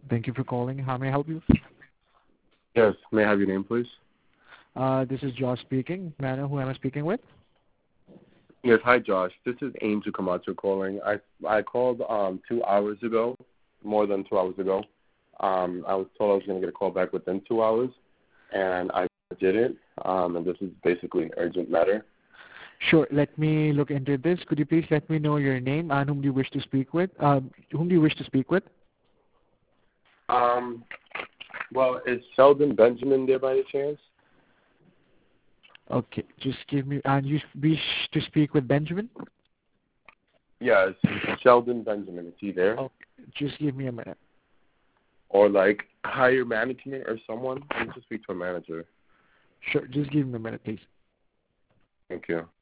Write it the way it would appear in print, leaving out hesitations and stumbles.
Thank you for calling. How may I help you? Yes, may I have your name, please? This is Josh speaking. May I know who am I speaking with? Yes, hi, Josh. This is Angel Camacho calling. I called 2 hours ago, more than 2 hours ago. I was told I was going to get a call back within 2 hours, and I didn't. And this is basically an urgent matter. Sure. Let me look into this. Could you please let me know your name and whom do you wish to speak with? Whom do you wish to speak with? Well, is Sheldon Benjamin there by any chance? Okay. Just give me. And you wish to speak with Benjamin? Yes, Sheldon Benjamin. Is he there? Okay. Just give me a minute. Or like higher management or someone? I need to speak to a manager. Sure. Just give me a minute, please. Thank you.